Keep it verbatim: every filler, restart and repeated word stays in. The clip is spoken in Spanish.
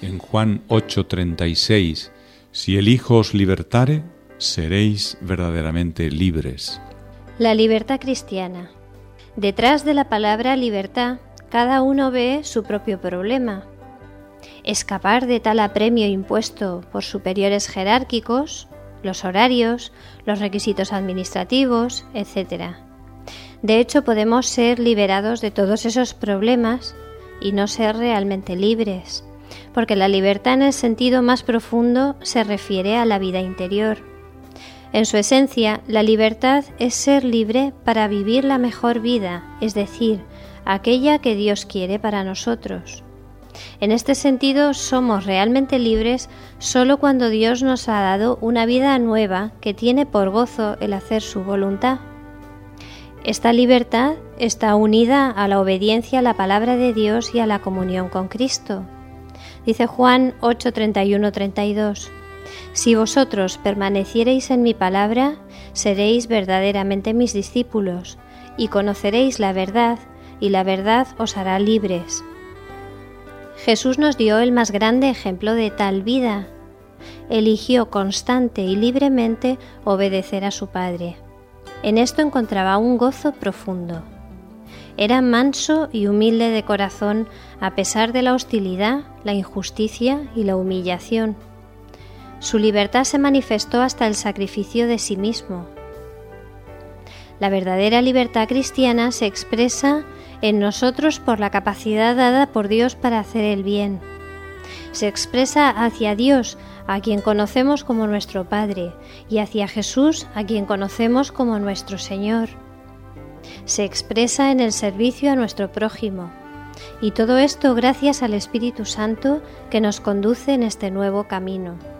en Juan ocho treinta y seis, si el Hijo os libertare, seréis verdaderamente libres. La libertad cristiana. Detrás de la palabra libertad, cada uno ve su propio problema. Escapar de tal apremio impuesto por superiores jerárquicos, los horarios, los requisitos administrativos, etcétera. De hecho, podemos ser liberados de todos esos problemas y no ser realmente libres, porque la libertad en el sentido más profundo se refiere a la vida interior. En su esencia, la libertad es ser libre para vivir la mejor vida, es decir, aquella que Dios quiere para nosotros. En este sentido, somos realmente libres solo cuando Dios nos ha dado una vida nueva que tiene por gozo el hacer su voluntad. Esta libertad está unida a la obediencia a la palabra de Dios y a la comunión con Cristo. Dice Juan ocho treinta y uno treinta y dos, si vosotros permaneciereis en mi palabra, seréis verdaderamente mis discípulos, y conoceréis la verdad, y la verdad os hará libres. Jesús nos dio el más grande ejemplo de tal vida. Eligió constante y libremente obedecer a su Padre. En esto encontraba un gozo profundo. Era manso y humilde de corazón a pesar de la hostilidad, la injusticia y la humillación. Su libertad se manifestó hasta el sacrificio de sí mismo. La verdadera libertad cristiana se expresa en nosotros por la capacidad dada por Dios para hacer el bien. Se expresa hacia Dios, a quien conocemos como nuestro Padre, y hacia Jesús, a quien conocemos como nuestro Señor. Se expresa en el servicio a nuestro prójimo, y todo esto gracias al Espíritu Santo que nos conduce en este nuevo camino.